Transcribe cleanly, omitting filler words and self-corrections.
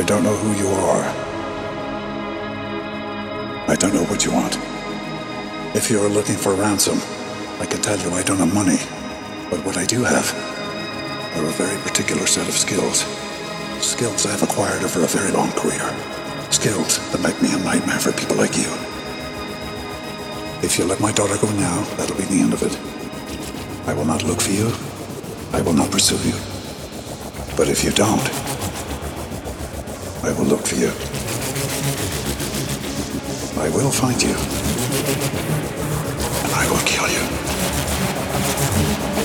I don't know who you are. I don't know what you want. If you're looking for ransom, I can tell you I don't have money. But what I do have are a very particular set of skills. Skills I've acquired over a very long career. Skills that make me a nightmare for people like you. If you let my daughter go now, that'll be the end of it. I will not look for you. I will not pursue you. But if you don't, I will look for you. I will find you. And I will kill you.